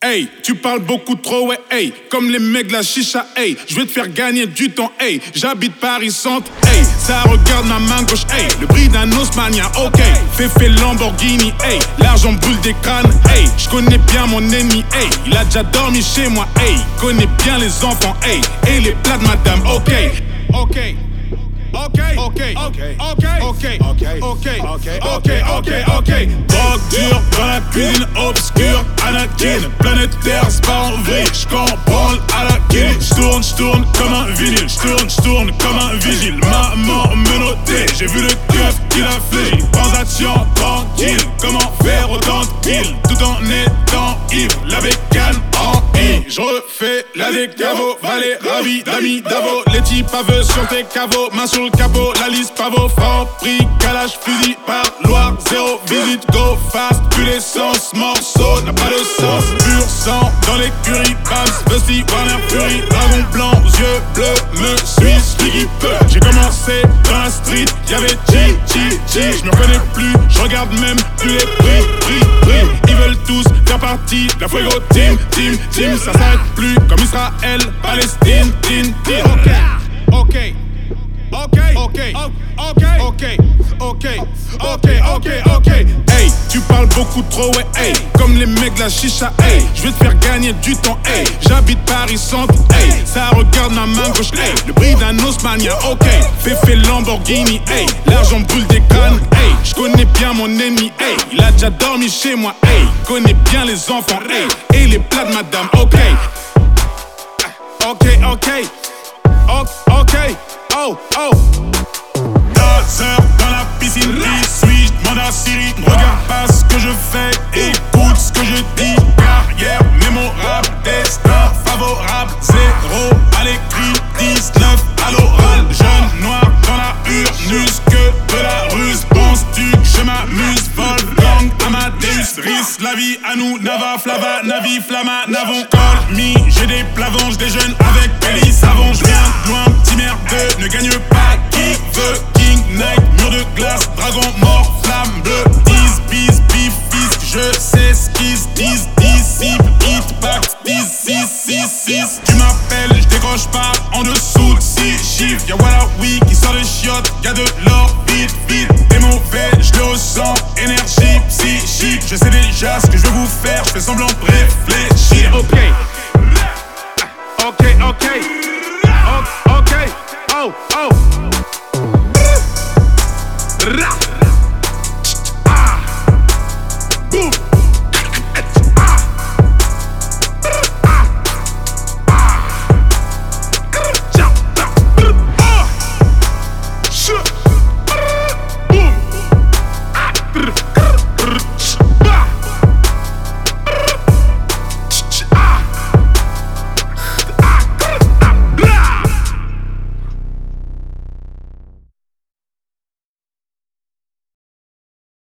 Hey, tu parles beaucoup trop, ouais, hey. Comme les mecs de la chicha, hey. Je vais te faire gagner du temps, hey. J'habite Paris Centre, hey. Ça regarde ma main gauche, hey. Le prix d'un Osmania, ok. Fait Lamborghini, hey. L'argent brûle des crânes, hey. Je connais bien mon ennemi, hey. Il a déjà dormi chez moi, hey. Connais bien les enfants, hey. Et les plats de madame, ok. Ok. Ok, ok, ok, ok, ok, ok, ok, ok, ok. Drogue dure dans la cuisine obscure, Anakin. Planète Terre, c'est pas en vrille. J'c'en branle à la kill. J'tourne comme un vinyle. J'tourne comme un vigile. Maman menottée, j'ai vu le keuf qui l'a fait. Transaction tranquille, comment faire autant de kills tout en étant ivre. La bécane en I. J'refais la décavo, valet, ravi, d'amis, d'avo. Les types aveux sur tes caveaux, main sur le capot, la liste pavot, fort prix, calage, fusil, par Loire, zéro visite, go fast, plus l'essence, morceau, n'a pas de sens, pur sang, dans l'écurie, Bams, Busty, Warner Fury, dragon blanc, aux yeux bleus, me suis, celui qui peut. J'ai commencé dans la street, y'avait je me reconnais plus, je regarde même plus les prix, ils veulent tous faire partie de la Fuego team, ça s'arrête plus, comme Israël, Palestine, ok. Ok, ok, ok, ok, ok, ok, ok, ok. Hey, tu parles beaucoup trop, ouais, hey. Comme les mecs de la chicha, hey. Je vais te faire gagner du temps, hey. J'habite Paris Centre, hey. Ça regarde ma main gauche, hey. Le prix d'un Osmania, ok. Fait Lamborghini, hey. L'argent brûle des crânes, hey. Je connais bien mon ennemi, hey. Il a déjà dormi chez moi, hey. Connais bien les enfants, hey. Et les plats de madame, ok. Ok, ok, ok. Oh, oh. 2 heures dans la piscine, qui suis-je? Demande à Siri. Ne regarde pas ce que je fais, écoute ce que je dis. Carrière mémorable, destin favorable. 0 à l'écrit, 19 à l'oral. Jeune noir dans la Urnus, que de la ruse. Penses-tu que je m'amuse? Wolfgang Amadeus, Riz, la vie à nous, Nava, Flava, Navi, Flamma, Navon, Call me. J'ai des plavanges, des jeunes avec Pelli, savon. Je viens de loin, petit merdeux, ne gagne pas. Qui veut King Knight, mur de glace, dragon mort, flamme bleue. 10 bis, beef, fist, je sais ce qu'ils se disent. Disciple, hitbox, 10-6-6-6. Tu m'appelles, je décroche pas en dessous de 6 chiffres. Y'a Walla Oui qui sort des chiottes, y'a de l'or, vite. T'es mauvais, je le ressens, énergie psychique. Je sais déjà ce que je veux vous faire, je fais semblant de réfléchir. Ok, ok, ok, ok, oh, oh.